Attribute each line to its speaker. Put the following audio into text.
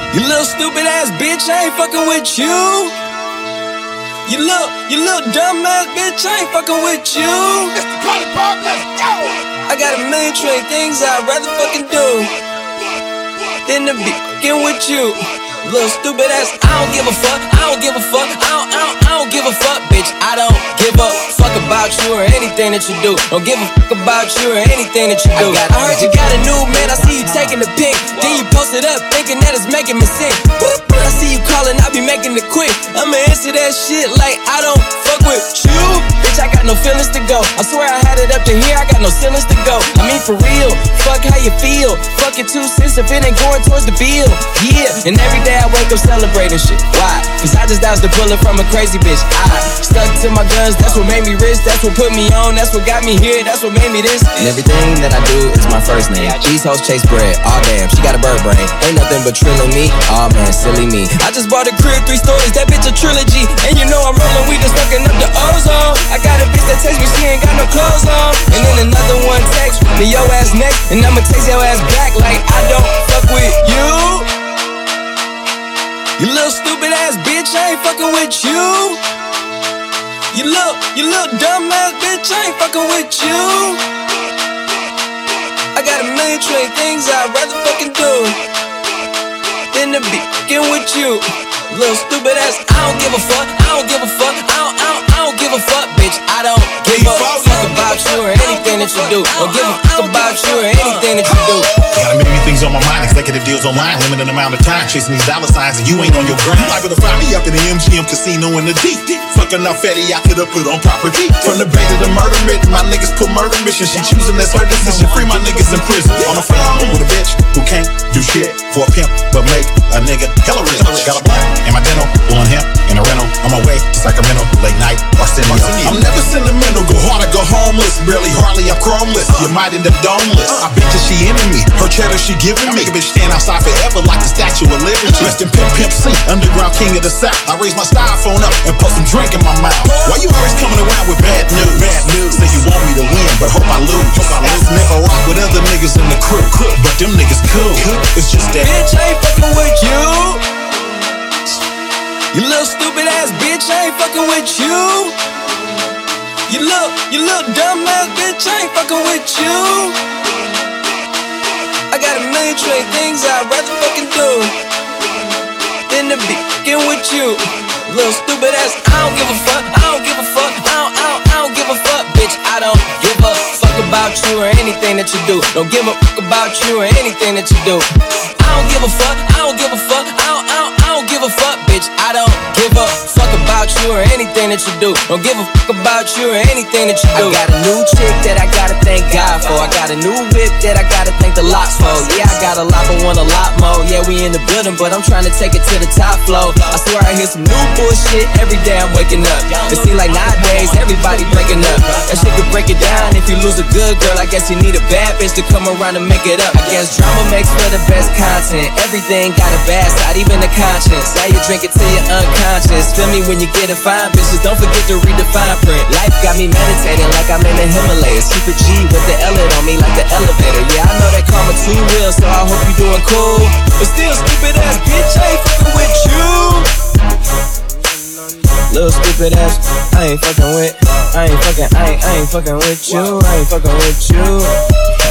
Speaker 1: You little stupid ass bitch, I ain't fucking with you. You little dumb ass bitch, I ain't fucking with you.
Speaker 2: It's the party park, let's go.
Speaker 1: I got a million trillion things I'd rather fucking do than to be fucking with you. Little stupid ass, I don't give a fuck, I don't give a fuck, I don't give a fuck, bitch. I don't give a fuck about you or anything that you do. Don't give a fuck about you or anything that you do. I heard you got a new man, I see you taking the pic. Then you post it up thinking that it's making me sick. I see you calling, I be making it quick. I'ma answer that shit like I don't fuck with you. Bitch, I got no feelings to go. I swear I had it up to here, I got no ceilings to go. I mean for real, fuck how you feel. Fuck it 2 cents if it ain't going towards the bill. Yeah, and every day I wake up celebrating shit. Why? Cause I just dodged the bullet from a crazy bitch. I stuck to my guns, that's what made me rich. That's what put me on, that's what got me here. That's what made me this. And everything that I do is my first name. These hoes chase bread, aw damn, she got a bird brain. Ain't nothing but trilling me, aw man, silly me. I just bought a crib, 3 stories, that bitch a trilogy. And you know I'm rolling weed and sucking up the ozone. I got a bitch that text me, she ain't got no clothes on. And then another one text me your ass next, and I'ma text your ass back like I don't fuck with you. You little stupid ass bitch, I ain't fucking with you. You little dumb ass bitch, I ain't fucking with you. I got a million trillion things I'd rather fucking do than to be fucking with you. Little stupid ass, I don't give a fuck, I don't give a fuck, I don't give a fuck, bitch. I don't give a fuck about you or anything that you do. Don't give a fuck about you or anything that you do.
Speaker 2: Got a million things on my mind, executive deals online, limited amount of time, chasing these dollar signs, and you ain't on your grind. Liable to find me up in the MGM casino in the deep. Fucking up fatty, I could've put on property. From the bay to the murder myth, my niggas put murder mission. She choosing that's her decision. Free my niggas in prison. On the phone with a bitch who can't do shit for a pimp, but make a nigga hella rich. Got a blunt in my dental, blowing hemp in a rental. On my way to Sacramento, late night, Arsenio. I'm never sentimental, go hard or go homeless. Barely, hardly, I'm chromeless. You might end up domeless. I bet that she into me, her cheddar she giving me. Make a bitch stand outside forever like the Statue of Liberty. Rest in Pimp C, underground king of the South. I raise my styrofoam up and put some drink in my mouth. Why you always coming around with bad news? Bad news. Say you want me to win, but hope I lose. Never rock with other niggas in the crew, but them niggas cool. It's just that
Speaker 1: bitch, I ain't fucking with you. You little stupid ass bitch, I ain't fucking with you. You little dumb ass bitch, I ain't fucking with you. I got a million trillion things I'd rather fucking do than to be fucking with you. Little stupid ass, I don't give a fuck, I don't give a fuck, I don't give a fuck, bitch. I don't give a fuck about you or anything that you do. Don't give a fuck about you or anything that you do. I don't give a fuck, I don't give a fuck, I don't give a fuck, bitch. I don't give a fuck about you or anything that you do. Don't give a fuck about you or anything that you do. I got a new chick that I gotta thank God for. I got a new whip that I gotta thank the locks for. Yeah, I got a lot but want a lot more. Yeah, we in the building, but I'm trying to take it to the top floor. I swear I hear some new bullshit every day I'm waking up. It seems like nowadays everybody breaking up. That shit could break it down if you lose a good girl. I guess you need a bad bitch to come around and make it up. I guess drama makes for the best content. Everything got a bad side, even the conscience. Now you drink it till you're unconscious. Feel me when you get it fine, bitches. Don't forget to read the fine print. Life got me meditating like I'm in the Himalayas. Keep a G with the L on me like the elevator. Yeah, I know that karma too real, so I hope you doing cool. But still, stupid ass bitch, I ain't fucking with you. Little stupid ass, I ain't fucking with. I ain't fucking with you. I ain't fucking with you.